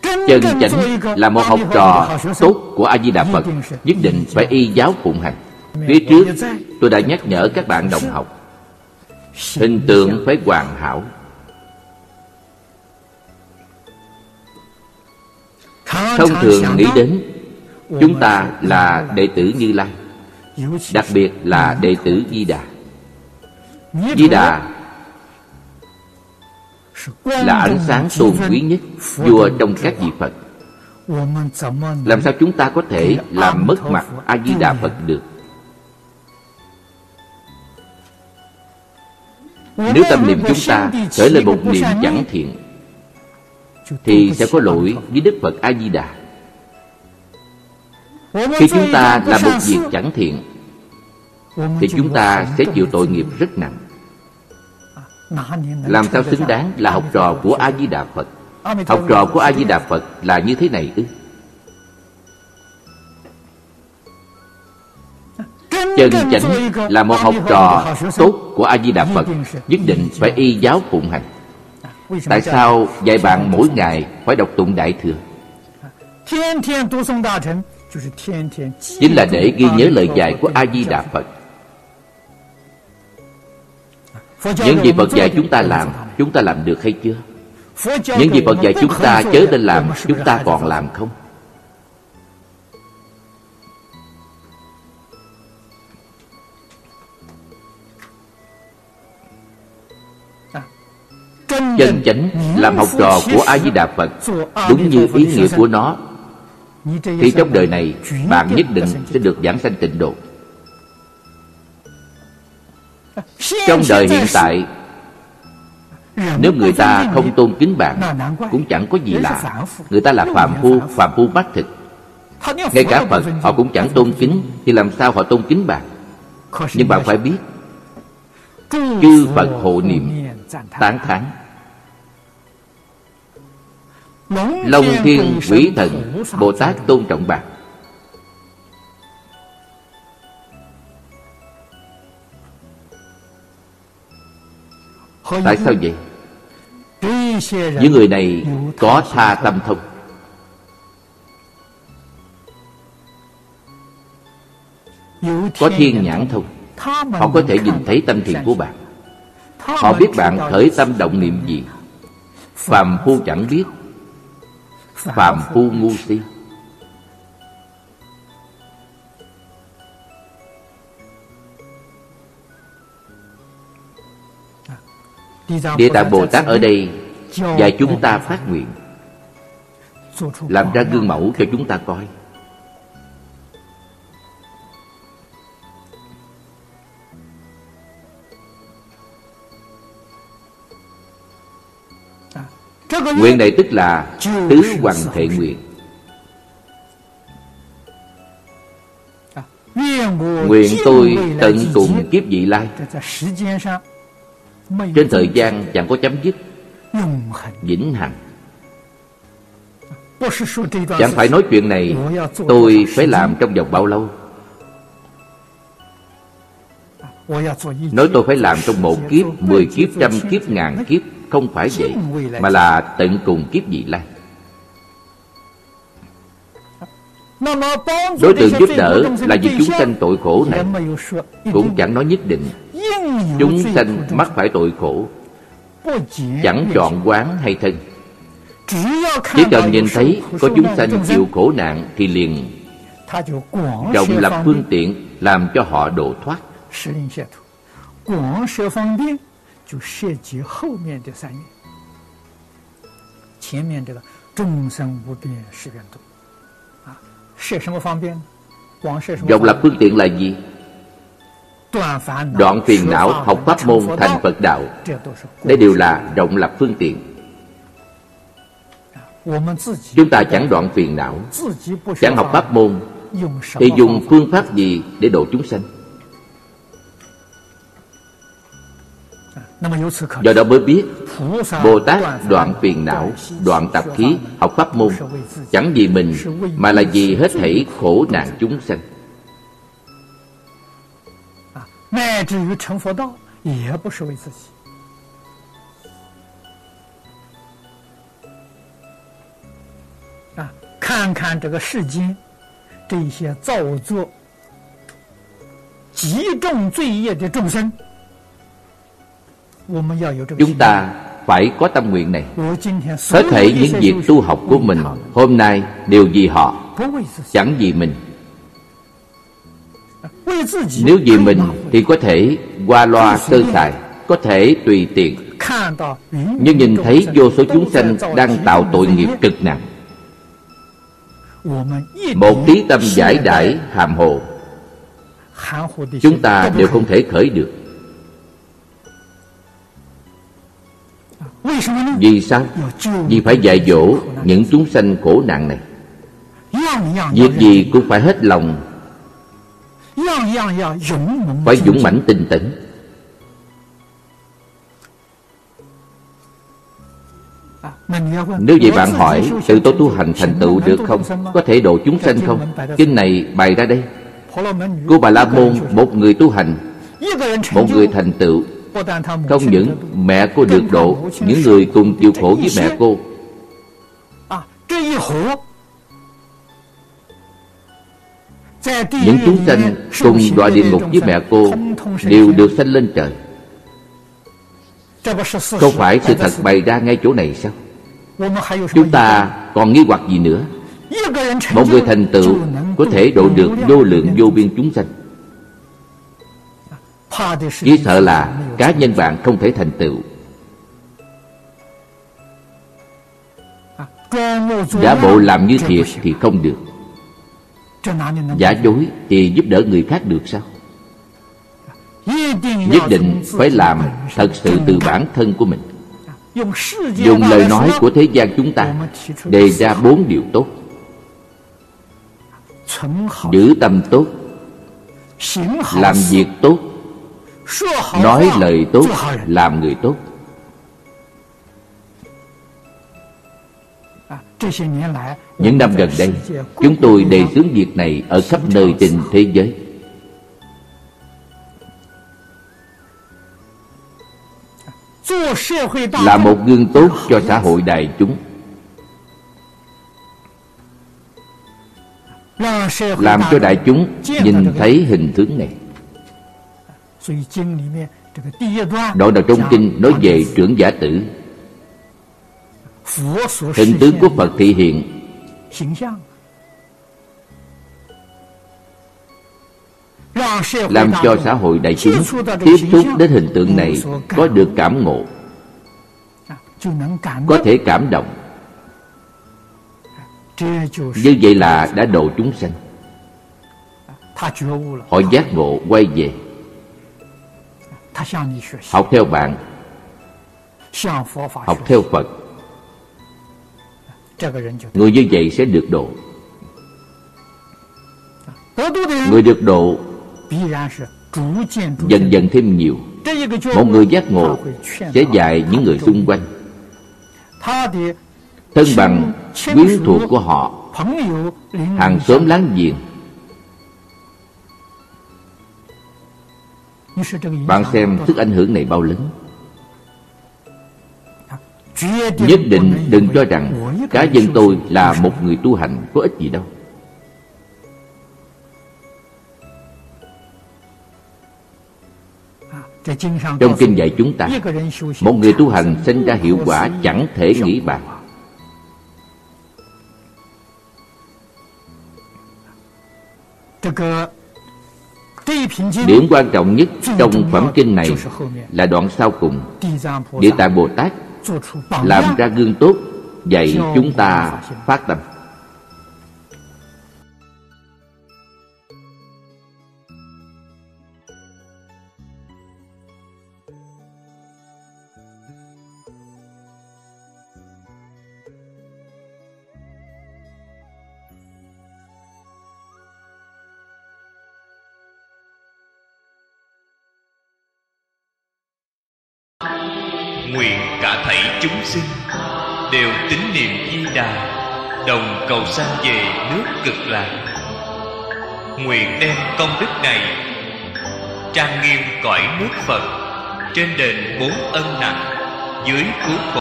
Chân chánh là một học trò tốt của A Di Đà Phật, nhất định phải y giáo phụng hành. Phía trước tôi đã nhắc nhở các bạn đồng học, hình tượng phải hoàn hảo. Thông thường nghĩ đến chúng ta là đệ tử Như Lai, đặc biệt là đệ tử Di Đà. Di Đà là ánh sáng tôn quý nhất, vua trong các vị Phật. Làm sao chúng ta có thể làm mất mặt A Di Đà Phật được? Nếu tâm niệm chúng ta khởi lên một niệm chẳng thiện thì sẽ có lỗi với Đức Phật A Di Đà. Khi chúng ta làm một việc chẳng thiện thì chúng ta sẽ chịu tội nghiệp rất nặng. Làm sao xứng đáng là học trò của A Di Đà Phật? Học trò của A Di Đà Phật là như thế này ư? Chân chánh là một học trò tốt của A Di Đà Phật, nhất định phải y giáo phụng hành. Tại sao dạy bạn mỗi ngày phải đọc tụng Đại Thừa? Chính là để ghi nhớ lời dạy của A Di Đà Phật. Những gì Phật dạy chúng ta làm được hay chưa? Những gì Phật dạy chúng ta chớ nên làm, chúng ta còn làm không? Chân chánh làm học trò của A Di Đà Phật, đúng như ý nghĩa của nó, thì trong đời này bạn nhất định sẽ được giảng sanh tịnh độ. Trong đời hiện tại, nếu người ta không tôn kính bạn cũng chẳng có gì lạ. Người ta là phàm phu bát thực. Ngay cả Phật họ cũng chẳng tôn kính, thì làm sao họ tôn kính bạn? Nhưng bạn phải biết, chư Phật hộ niệm tán thán. Long Thiên Quỷ Thần Bồ Tát tôn trọng bạn. Tại sao vậy? Những người này có tha tâm thông. Có thiên nhãn thông. Họ có thể nhìn thấy tâm thiện của bạn. Họ biết bạn khởi tâm động niệm gì. Phàm phu chẳng biết, phàm phu ngu si. Địa Tạng Bồ Tát ở đây dạy chúng ta phát nguyện, làm ra gương mẫu cho chúng ta coi. Nguyện này tức là tứ hoằng thệ nguyện. Nguyện tôi tận cùng kiếp vị lai, trên thời gian chẳng có chấm dứt, vĩnh hằng. Chẳng phải nói chuyện này tôi phải làm trong vòng bao lâu. Nói tôi phải làm trong 1 kiếp, 10 kiếp, 100 kiếp, 1000 kiếp. Không phải vậy, mà là tận cùng kiếp vị lai. Đối tượng giúp đỡ là vì chúng sanh tội khổ này, cũng chẳng nói nhất định chúng sanh mắc phải tội khổ, chẳng chọn quán hay thân. Chỉ cần nhìn thấy có chúng sanh chịu khổ nạn thì liền rộng lập phương tiện làm cho họ độ thoát. Rộng lập phương tiện là gì? Đoạn phiền não, học pháp môn, thành Phật đạo. Đây đều là rộng lập phương tiện. Chúng ta chẳng đoạn phiền não, chẳng học pháp môn, thì dùng phương pháp gì để độ chúng sanh? Do đó mới biết Bồ Tát đoạn phiền não, đoạn tập khí, học pháp môn, chẳng vì mình mà là vì hết thảy khổ nạn chúng sanh. 看看这个世间这些造作极重罪业的众生， chúng ta phải có tâm nguyện này. Hết thảy những việc tu học của mình hôm nay đều vì họ, chẳng vì mình. Nếu vì mình thì có thể qua loa sơ sài, có thể tùy tiện. Nhưng nhìn thấy vô số chúng sanh đang tạo tội nghiệp cực nặng, một tí tâm giải đãi hàm hồ chúng ta đều không thể khởi được. Vì sao? Vì phải dạy dỗ những chúng sanh khổ nạn này. Việc gì cũng phải hết lòng, phải dũng mãnh tinh tấn. Nếu vậy bạn hỏi, tự tôi tu hành thành tựu được không? Có thể độ chúng sanh không? Kinh này bày ra đây. Cô Bà La Môn, một người tu hành, một người thành tựu. Không những mẹ cô được độ, những người cùng chịu khổ với mẹ cô, những chúng sanh cùng đọa địa ngục với mẹ cô đều được sanh lên trời. Không phải sự thật bày ra ngay chỗ này sao? Chúng ta còn nghi hoặc gì nữa? Một người thành tựu có thể độ được vô lượng vô biên chúng sanh. Chỉ sợ là cá nhân bạn không thể thành tựu. Giả bộ làm như thiệt thì không được. Giả dối thì giúp đỡ người khác được sao? Nhất định phải làm thật sự từ bản thân của mình. Dùng lời nói của thế gian chúng ta đề ra 4 điều tốt: giữ tâm tốt, làm việc tốt, nói lời tốt, làm người tốt. Những năm gần đây, chúng tôi đề xướng việc này ở khắp nơi trên thế giới. Là một gương tốt cho xã hội đại chúng, làm cho đại chúng nhìn thấy hình tướng này. Đoạn đầu trong kinh nói về trưởng giả tử. Hình tướng của Phật thị hiện, làm cho xã hội đại chúng tiếp xúc đến hình tượng này có được cảm ngộ, có thể cảm động. Như vậy là đã độ chúng sanh. Họ giác ngộ quay về, học theo bạn, học theo Phật. Người như vậy sẽ được độ. Người được độ dần dần thêm nhiều. Một người giác ngộ sẽ dạy những người xung quanh, thân bằng quyến thuộc của họ, hàng xóm láng giềng. Bạn xem sức ảnh hưởng này bao lớn. Nhất định đừng cho rằng cá nhân tôi là một người tu hành có ích gì đâu. Trong kinh dạy chúng ta, một người tu hành sinh ra hiệu quả chẳng thể nghĩ bàn. Điểm quan trọng nhất trong phẩm kinh này là đoạn sau cùng. Địa Tạng Bồ Tát làm ra gương tốt, dạy chúng ta phát tâm. Nguyện cả thảy chúng sinh đều tín niệm Di Đà, đồng cầu sanh về nước Cực Lạc. Nguyện đem công đức này trang nghiêm cõi nước Phật, trên đền 4 ân nặng, dưới cứu khổ.